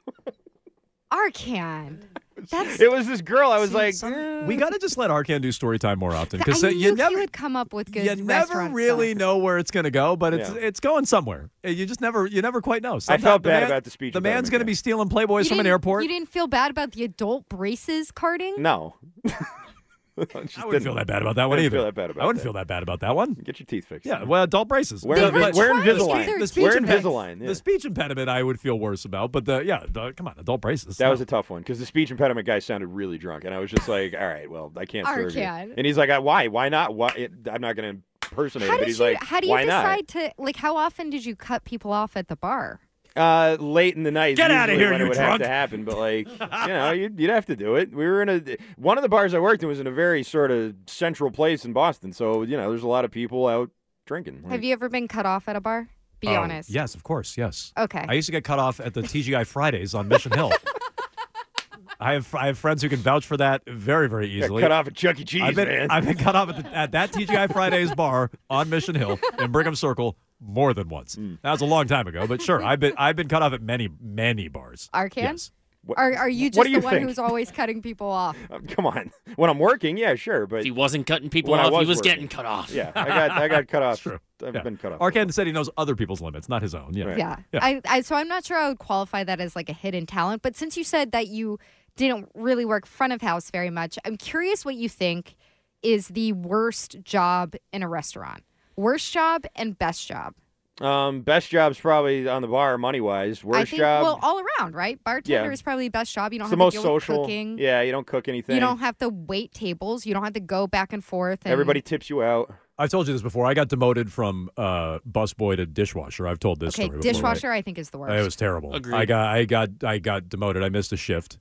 Arkan. That's. It was this girl. I was See, like, some- eh. we got to just let Arkan do story time more often I because knew you he never would come up with good you never restaurant really stuff. know where it's going to go, but it's Yeah. it's going somewhere. You just never you never quite know. I Sometimes felt the bad man- about the speech The man's impediment, going to yeah. be stealing Playboys You from an didn't- airport. You didn't feel bad about the adult braces carding? no. I wouldn't feel that bad about that one Didn't either. feel that bad about I wouldn't that. feel that bad about that one. Get your teeth fixed. Yeah, well, adult braces. Wear, They were wear trying to Invisalign. get their The speech Wear impediment. Invisalign. Yeah. The speech impediment I would feel worse about, but the yeah, the, come on, adult braces. That was a tough one because the speech impediment guy sounded really drunk, and I was just like, "All right, well, I can't serve you." Arkan. And he's like, "Uh, "Why? Why not? Why? It, I'm not going to impersonate." How him," but did he's you? like, how do you "Why decide to like? How often did you cut people off at the bar? not?" Uh, late in the night. is Get outta usually here, when you it would drunk. have to happen, but like, you know, you'd, you'd have to do it. We were in a one of the bars I worked in was in a very sort of central place in Boston, so you know, there's a lot of people out drinking. Have you ever been cut off at a bar? Be Oh, honest. Yes, of course, yes. Okay. I used to get cut off at the T G I Fridays on Mission Hill. I have I have friends who can vouch for that very very Got easily. cut off at Chuck E. Cheese, I've been man. I've been cut off at, the, at that T G I Fridays bar on Mission Hill in Brigham Circle more than once. Hmm. That was a long time ago, but sure, I've been I've been cut off at many many bars. Arkan? Yes. What- Are Are you what just do you the one think? who's always cutting people off? Uh, Come on, when I'm working, yeah, sure, but If he wasn't cutting people when I off, he was was working. getting cut off. yeah, I got I got cut off. true. I've Yeah. been cut off. Arkan said he knows other people's limits, not his own. Yeah. Right. Yeah. Yeah. I, I so I'm not sure I would qualify that as like a hidden talent, but since you said that you didn't really work front of house very much, I'm curious what you think is the worst job in a restaurant. Worst job and best job. Um, best job's probably on the bar, money wise. Worst I think job, well all around, right? Bartender Yeah. is probably the best job. You don't it's the have most to deal with social. cooking. Yeah, you don't cook anything. You don't have to wait tables. You don't have to go back and forth. And Everybody tips you out. I've told you this before. I got demoted from uh, busboy to dishwasher. I've told this Okay, story before. dishwasher right? I think is the worst. It was terrible. Agreed. I got I got I got demoted. I missed a shift.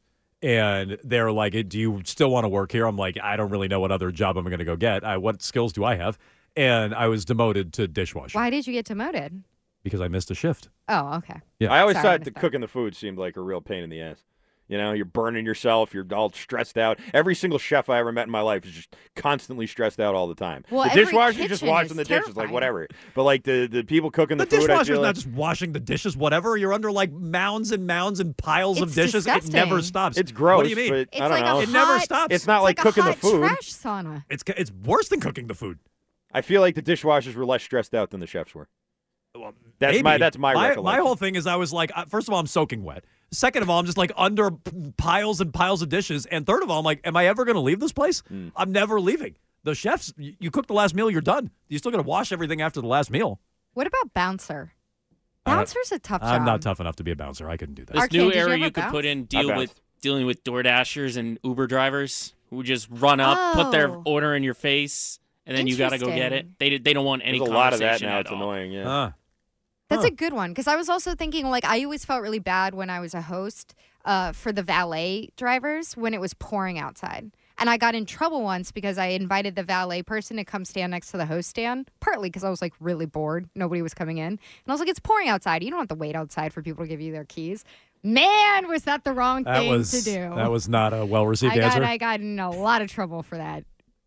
And they're like, do you still want to work here? I'm like, I don't really know what other job I'm going to go get. I, what skills do I have? And I was demoted to dishwasher. Why did you get demoted? Because I missed a shift. Oh, okay. Yeah. I always Sorry, I thought missed the cooking the food seemed like a real pain in the ass. You know, you're burning yourself. You're all stressed out. Every single chef I ever met in my life is just constantly stressed out all the time. Well, the every dishwasher just kitchen washing is the dishes, like terrifying. whatever. But like the, the people cooking the, The food, I dishwasher's feel not like, just washing the dishes, whatever. You're under like mounds and mounds and piles of It's dishes. disgusting. It never stops. it's gross. What do you mean? But It's I don't like a know. It never hot- stops. It's not It's like, like cooking a the hot food. trash sauna. It's it's worse than cooking the food. I feel like the dishwashers were less stressed out than the chefs were. That's Maybe. my that's my, my recollection. My whole thing is I was like, uh, first of all, I'm soaking wet. Second of all, I'm just like under p- piles and piles of dishes. And third of all, I'm like, am I ever going to leave this place? Mm. I'm never leaving. The chefs, you, you cook the last meal, you're done. You're still going to wash everything after the last meal. What about bouncer? Uh, Bouncer's a tough job. I'm not tough enough to be a bouncer. I couldn't do that. This Arcane, new did you era ever you, could bounce? put in I deal bounced. with dealing with DoorDashers and Uber drivers who just run up, put their Oh. order in your face, and then you got to go get it. They they don't want any There's a lot of that conversation now. at It's all. annoying. Yeah. Uh, That's Huh. a good one because I was also thinking like I always felt really bad when I was a host uh, for the valet drivers when it was pouring outside. And I got in trouble once because I invited the valet person to come stand next to the host stand, partly because I was like really bored. Nobody was coming in. And I was like, it's pouring outside. You don't have to wait outside for people to give you their keys. Man, was that the wrong that thing was to do. that was not a well received I got, answer. I got in a lot of trouble for that.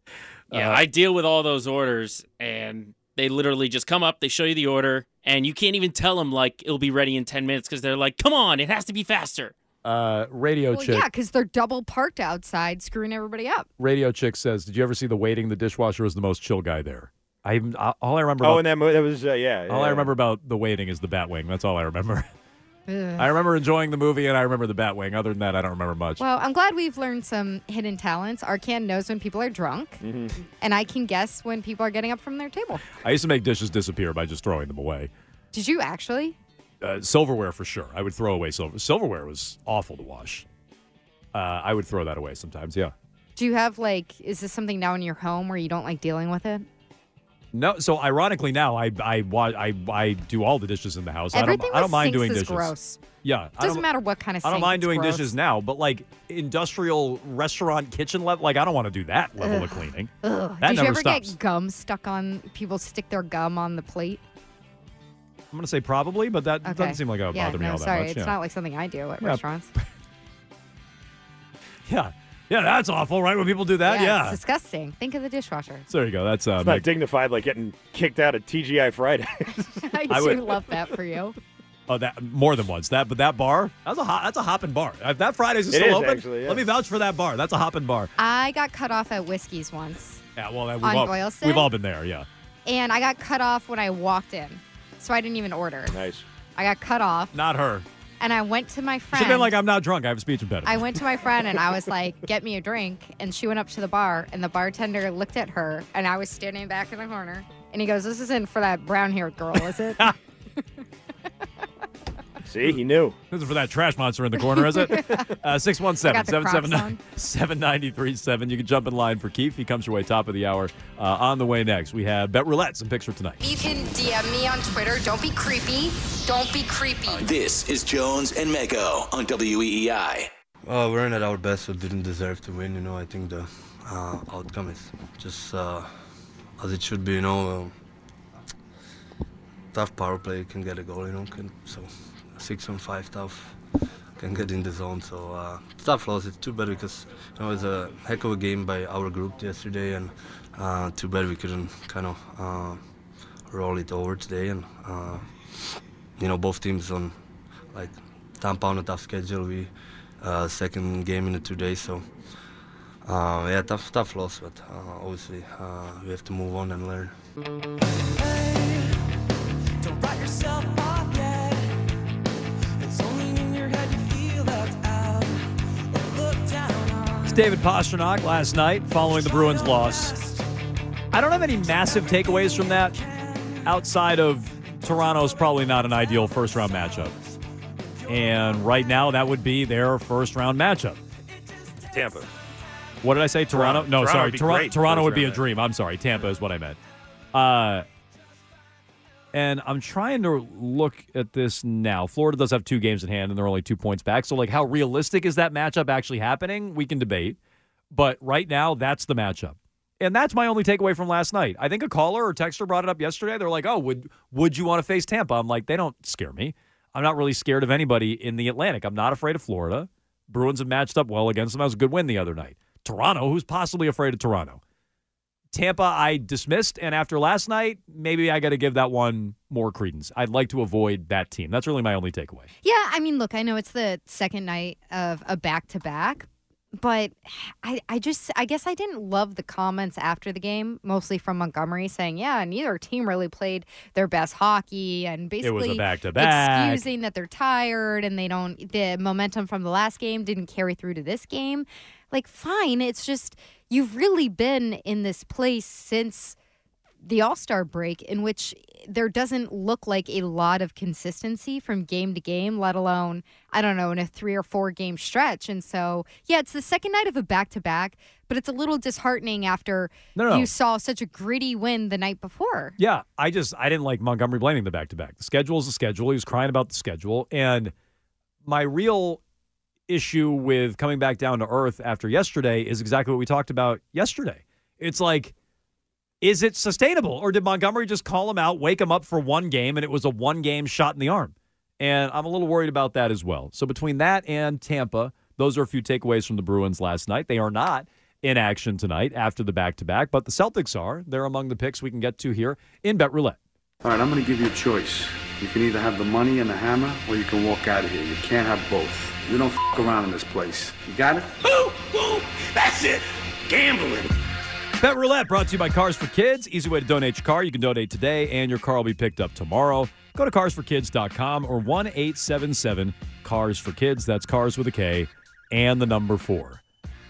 Yeah, Uh, I deal with all those orders, and they literally just come up, they show you the order, and you can't even tell them, like, it'll be ready in ten minutes because they're like, come on, it has to be faster. Uh, Radio Well, Chick. yeah, because they're double parked outside, screwing everybody up. Radio Chick says, "Did you ever see the waiting? The dishwasher was the most chill guy there." I even- I- all I remember. Oh, about, and that, mo- that was uh, yeah. all yeah. I remember about the waiting is the Batwing. That's all I remember. Ugh. I remember enjoying the movie, and I remember the Batwing. Other than that, I don't remember much. Well, I'm glad we've learned some hidden talents. Arcan knows when people are drunk, Mm-hmm. and I can guess when people are getting up from their table. I used to make dishes disappear by just throwing them away. Did you actually? Uh, silverware for sure. I would throw away silver. Silverware was awful to wash. Uh, I would throw that away sometimes. Yeah. Do you have like? Is this something now in your home where you don't like dealing with it? No. So ironically, now I I wa- I I do all the dishes in the house. Everything I don't I don't with mind sinks doing is dishes. gross. Yeah. It I doesn't don't- matter what kind of I sink. don't mind it's doing gross. dishes now, but like industrial restaurant kitchen level, like I don't want to do that level of cleaning. Ugh. That Did you never ever stops. get gum stuck on? People stick their gum on the plate. I'm gonna say probably, but that Okay. doesn't seem like it would yeah, bother me no, all that sorry, much. it's yeah. not like something I do at Yeah. restaurants. yeah, yeah, that's awful, right? When people do that, yeah. it's disgusting. Think of the dishwasher. So there you go. That's uh, It's not Meg- dignified like getting kicked out of T G I Friday. I I do would- love that for you. oh, that more than once. That, but that bar, that's a hot, that's a hopping bar. If that Fridays is It still is, open, actually, yeah. let me vouch for that bar. That's a hopping bar. I got cut off at Whiskey's once, Yeah, well, we've On all, Boylston? we've all been there. Yeah. and I got cut off when I walked in, so I didn't even order. Nice. I got cut off, Not her. and I went to my She'd friend. been like, I'm not drunk. I have a speech impediment. I went to my friend and I was like, get me a drink. And she went up to the bar and the bartender looked at her and I was standing back in the corner. And he goes, this isn't for that brown haired girl, is it? See, he knew. This is for that trash monster in the corner, is it? Uh, six one seven, seven seven nine, seven nine three seven. You can jump in line for Keith. He comes your way top of the hour. Uh, on the way next, we have Bet Roulette, some picks for tonight. You can D M me on Twitter. Don't be creepy. Don't be creepy. This is Jones and Mego on W E E I. Uh, we're in at our best, so didn't deserve to win. You know, I think the uh, outcome is just uh, as it should be. You know, uh, tough power play can get a goal. You know, can, so six on five tough can get in the zone. So uh, tough loss. It's too bad because you know it was a heck of a game by our group yesterday, and uh, too bad we couldn't kind of uh, roll it over today. And uh, you know, both teams on like Tampa on a tough schedule. We uh, second game in the two days, so uh, yeah, tough, tough loss. But uh, obviously, uh, we have to move on and learn. Don't write yourself off yet. It's only in your head you feel left out or looked down on. It's David Pastrnak last night following the Bruins loss. I don't have any massive takeaways from that outside of Toronto's probably not an ideal first-round matchup. And right now, that would be their first-round matchup. Tampa. What did I say? Toronto? Toronto. No, Toronto sorry. would be Toronto, great Toronto would be a first-round dream. I'm sorry. Tampa is what I meant. Uh, And I'm trying to look at this now. Florida does have two games in hand, and they're only two points back. So, like, how realistic is that matchup actually happening? We can debate. But right now, that's the matchup. And that's my only takeaway from last night. I think a caller or texter brought it up yesterday. They're like, oh, would would you want to face Tampa? I'm like, they don't scare me. I'm not really scared of anybody in the Atlantic. I'm not afraid of Florida. Bruins have matched up well against them. That was a good win the other night. Toronto, who's possibly afraid of Toronto? Tampa, I dismissed, and after last night, maybe I got to give that one more credence. I'd like to avoid that team. That's really my only takeaway. Yeah, I mean, look, I know it's the second night of a back-to-back, but I, I just, I guess I didn't love the comments after the game, mostly from Montgomery, saying, yeah, neither team really played their best hockey, and basically it was a back-to-back. excusing that they're tired and they don't, the momentum from the last game didn't carry through to this game. Like, fine, it's just you've really been in this place since the All-Star break in which there doesn't look like a lot of consistency from game to game, let alone, I don't know, in a three or four game stretch. And so, yeah, it's the second night of a back-to-back, but it's a little disheartening after No, no. you saw such a gritty win the night before. Yeah, I just, I didn't like Montgomery blaming the back-to-back. The schedule is the schedule. He was crying about the schedule. And my real issue with coming back down to earth after yesterday is exactly what we talked about yesterday. It's like, is it sustainable? Or did Montgomery just call him out, wake him up for one game, and it was a one-game shot in the arm? And I'm a little worried about that as well. So between that and Tampa, those are a few takeaways from the Bruins last night. They are not in action tonight after the back-to-back, but the Celtics are. They're among the picks we can get to here in Bet Roulette. All right, I'm going to give you a choice. You can either have the money and the hammer, or you can walk out of here. You can't have both. We don't f*** around in this place. You got it? Boom, boom, that's it. Gambling. Bet Roulette brought to you by Cars for Kids. Easy way to donate your car. You can donate today, and your car will be picked up tomorrow. Go to cars for kids dot com or one eight seven seven cars for kids. That's cars with a K and the number four.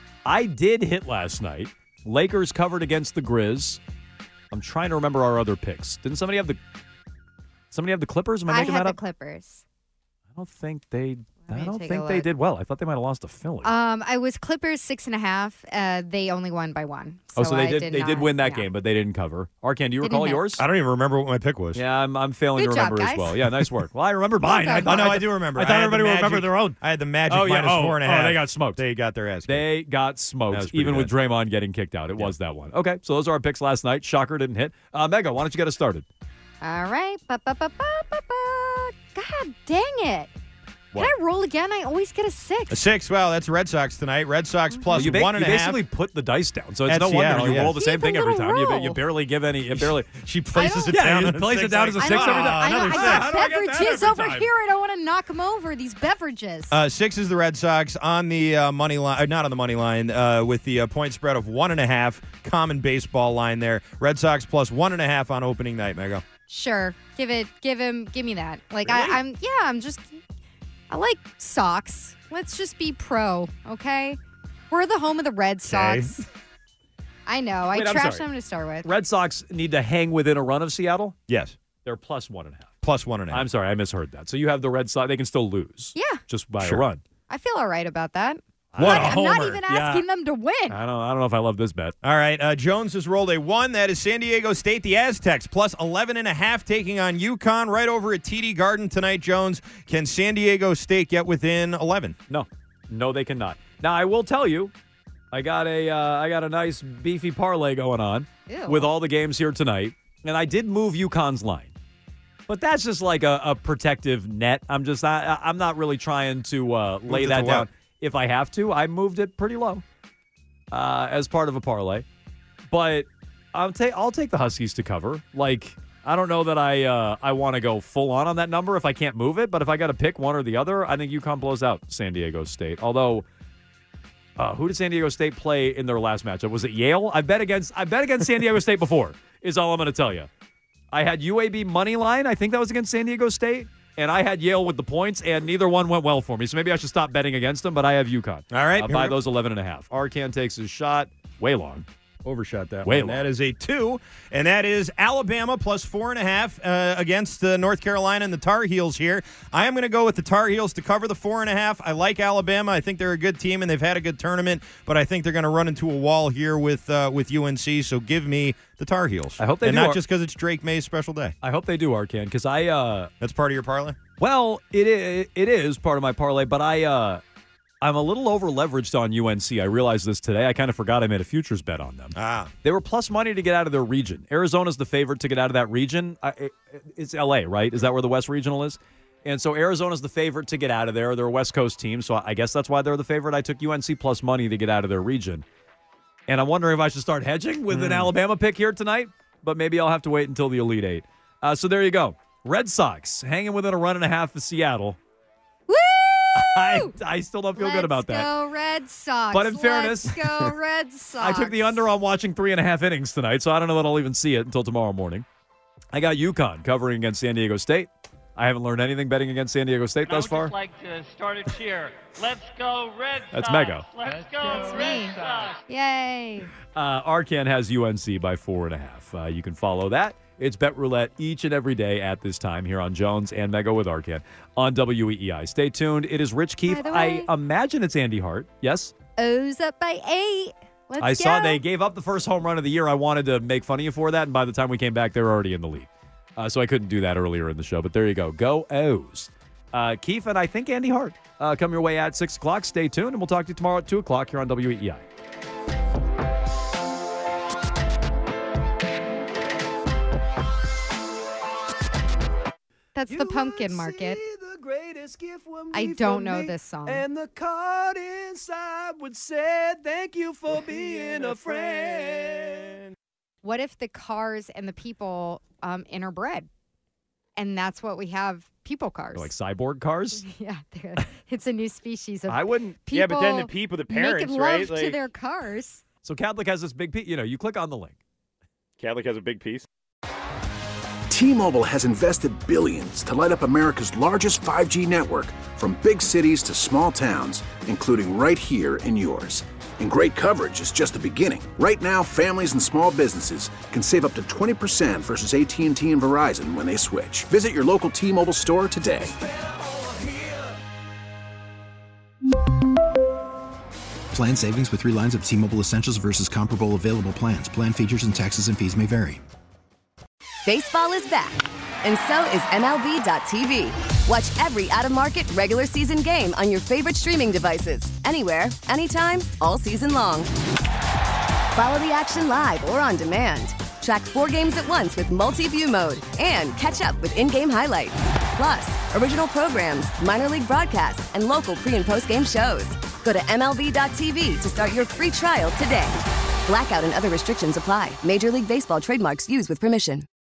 I did hit last night. Lakers covered against the Grizz. I'm trying to remember our other picks. Didn't somebody have the somebody have the Clippers? Am I I making had that the up? Clippers. I don't think they. Let I me don't take a think they look. did well. I thought they might have lost to Philly. Um, I was Clippers six and a half. Uh, they only won by one. So oh, so they I did. did they not, did win that yeah. game, but they didn't cover. Arcan, do you Didn't recall hit. yours? I don't even remember what my pick was. Yeah, I'm, I'm failing Good to job, remember as guys. well. Yeah, nice work. Well, I remember mine. I done. thought, Oh, no, I, I do remember. I I thought had the everybody would remember Magic- their own. I had the Magic oh, yeah. minus oh, four and a oh, half. they got smoked. They got their ass kicked. They got That smoked, was pretty even with bad. Draymond getting kicked out. It was that one. Okay, so those are our picks last night. Shocker didn't hit. Uh, Mega, why don't you get us started? All right. Ba, ba, ba, ba, ba, ba. God dang it. What? Can I roll again? I always get a six. A six. Well, that's Red Sox tonight. Red Sox plus Well, you ba- one and a you half. basically put the dice down, so it's At no Seattle, wonder you yeah. roll the same Keep a thing every little time. You, ba- roll. you barely give any. You barely. She places it yeah, down. you on a place it six. down as a Like, six ah, every time. I, know, another I six. got How do I get that beverages every over time? here. I don't want to knock them over, these beverages. Uh, six is the Red Sox on the uh, money line, uh, not on the money line, uh, with the uh, point spread of one and a half. Common baseball line there. Red Sox plus one and a half on opening night. Mega. Sure. Give it, give him, give me that. Like, I, I'm, yeah, I'm just, I like Sox. Let's just be pro, okay? We're the home of the Red Sox. I know. I Wait, I'm trashed sorry. them to start with. Red Sox need to hang within a run of Seattle. Yes. They're plus one and a half. Plus one and a half. I'm sorry, I misheard that. So you have the Red Sox. They can still lose. Yeah. Just by Sure. a run. I feel all right about that. What I'm a not, I'm homer. not even asking them to win. I don't. I don't know if I love this bet. All right, uh, Jones has rolled a one. That is San Diego State, the Aztecs, plus eleven and a half, taking on UConn right over at T D Garden tonight, Jones. Can San Diego State get within eleven? No. No, they cannot. Now, I will tell you, I got a uh, I got a nice beefy parlay going on Ew. with all the games here tonight, and I did move UConn's line, but that's just like a, a protective net. I'm just I, I'm not really trying to uh, lay Moved it that to down. what? If I have to, I moved it pretty low uh, as part of a parlay, but I'll take I'll take the Huskies to cover. Like, I don't know that I uh, I want to go full on on that number if I can't move it, but if I got to pick one or the other, I think UConn blows out San Diego State. Although, uh, who did San Diego State play in their last matchup? Was it Yale? I bet against I bet against San Diego State before. Is all I'm going to tell you. I had U A B money line. I think that was against San Diego State, and I had Yale with the points, and neither one went well for me. So maybe I should stop betting against them. But I have UConn. All right, uh, here by we go. those eleven and a half. Arcan takes his shot way long. Overshot that Way one. low. That is a two, and that is Alabama plus four and a half uh, against uh, North Carolina and the Tar Heels here. I am going to go with the Tar Heels to cover the four and a half. I like Alabama. I think they're a good team, and they've had a good tournament, but I think they're going to run into a wall here with uh, with U N C, so give me the Tar Heels. I hope they and do. not Ar- just because it's Drake May's special day. I hope they do, Arcan, because I... Uh, That's part of your parlay? Well, it is, it is part of my parlay, but I... Uh, I'm a little over-leveraged on U N C. I realized this today. I kind of forgot I made a futures bet on them. Ah. They were plus money to get out of their region. Arizona's the favorite to get out of that region. I, it, it's L A, right? Is that where the West Regional is? And so Arizona's the favorite to get out of there. They're a West Coast team, so I guess that's why they're the favorite. I took U N C plus money to get out of their region. And I'm wondering if I should start hedging with mm. an Alabama pick here tonight, but maybe I'll have to wait until the Elite Eight. Uh, so there you go. Red Sox hanging within a run and a half of Seattle. I, I still don't feel Let's good about that. Let's go Red Sox. But in fairness, Let's go Red Sox. I took the under on watching three and a half innings tonight, so I don't know that I'll even see it until tomorrow morning. I got UConn covering against San Diego State. I haven't learned anything betting against San Diego State And thus I would far. just like to start a cheer. Let's go Red Sox. That's Mego. Let's go That's Red me. Sox. Yay. Uh, Arcan has U N C by four and a half. Uh, you can follow that. It's Bet Roulette each and every day at this time here on Jones and Mego with Arcan on W E E I. Stay tuned. It is Rich Keefe. By the I way- imagine it's Andy Hart. Yes? O's up by eight. Let's I go. saw they gave up the first home run of the year. I wanted to make fun of you for that, and by the time we came back, they were already in the lead. Uh, so I couldn't do that earlier in the show, but there you go. Go O's. Uh, Keefe and I think Andy Hart uh, come your way at six o'clock. Stay tuned, and we'll talk to you tomorrow at two o'clock here on W E E I. That's the pumpkin market. I don't know this song. And the card inside would say, thank you for being a friend. What if the cars and the people um, interbred? And that's what we have, people cars. Like cyborg cars? Yeah, they're- it's a new species of I wouldn't. people Yeah, but then the people, the parents, making right? love to Like- their cars. So Catholic has this big piece. You know, you click on the link. Catholic has a big piece. T-Mobile has invested billions to light up America's largest five G network, from big cities to small towns, including right here in yours. And great coverage is just the beginning. Right now, families and small businesses can save up to twenty percent versus A T and T and Verizon when they switch. Visit your local T-Mobile store today. Plan savings with three lines of T-Mobile Essentials versus comparable available plans. Plan features and taxes and fees may vary. Baseball is back, and so is M L B dot T V. Watch every out-of-market regular season game on your favorite streaming devices, anywhere, anytime, all season long. Follow the action live or on demand. Track four games at once with multi-view mode and catch up with in-game highlights. Plus, original programs, minor league broadcasts, and local pre- and post-game shows. Go to M L B dot T V to start your free trial today. Blackout and other restrictions apply. Major League Baseball trademarks used with permission.